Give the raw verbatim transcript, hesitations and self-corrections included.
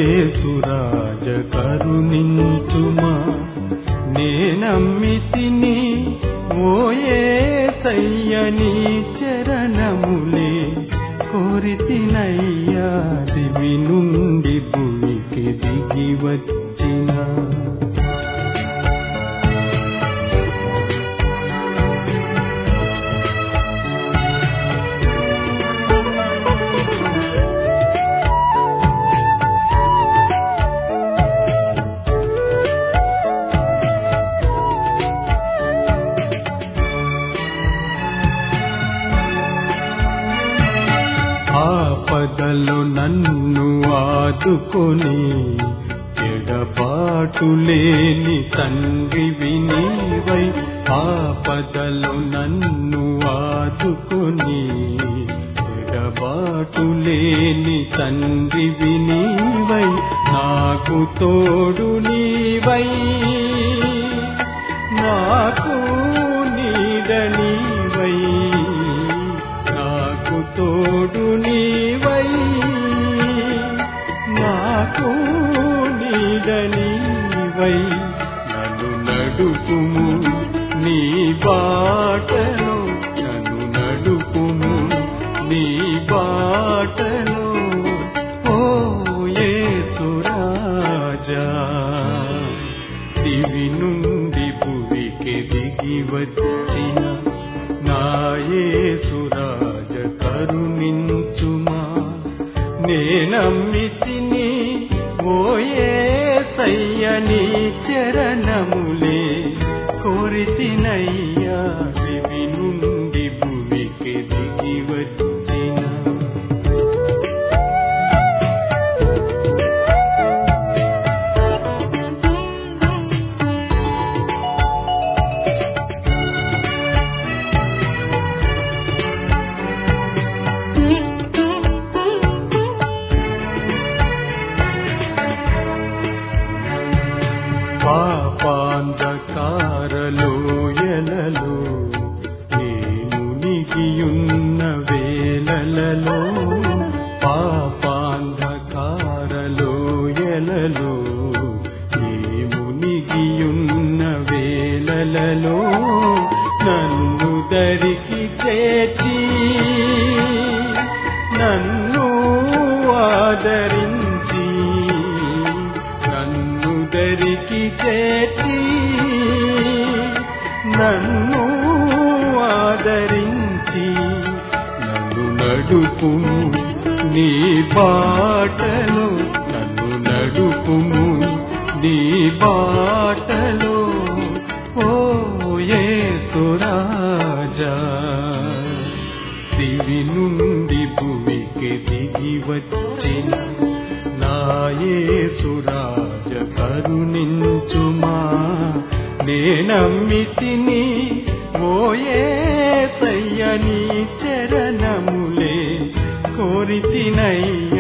యేసురాజ కరుణించుమా నేనమ్మితిని ఓ యేసయ్యని చరణములే కోరితినయ్యా దివి నుండి భూమికి దిగి వచ్చిన ఆపదలో నన్ను ఆదుకొని ఎడబాటు లేని తండ్రివి నీవై ఆపదలో నన్ను ఆదుకొని ఎడబాటు లేని తండ్రివి నీవై నాకు తోడు నీవై నాకు నీడ నీవై నాకు తోడు నీవై నాకు నీడ నీవై నన్ను నడుపుము నీ బాటలో నన్ను నడుపుము నీ బాటలో ఓ యేసురాజా దివి నుండి భువికి దిగి వచ్చిన నా యేసురాజ కరుణించుమా నేనమ్మితిని ఓ యేసయ్యని చరణములే కోరితినయ్యా దివి నుండి భూమికి దిగి వచ్చిన పాపాంధకారలో ఎలలో నేను నిగియున్న వేళలలో పాపాంధకారలో ఎలలో నేను నిగియున్న వేళలలో నన్ను దరికి చేర్చి నన్ను ఆదరించి నన్ను దరికి చేర్చి నన్ను ఆదరించి నన్ను నడుపుము నీ బాటలో నన్ను నడుపుము నీ బాటలో ఓ యేసురాజా దివి నుండి భూమికి దిగి వచ్చిన నా యేసురాజ కరుణించుమా నేనమ్మితిని ఓ యేసయ్యని చరణములే కోరితినయ్యా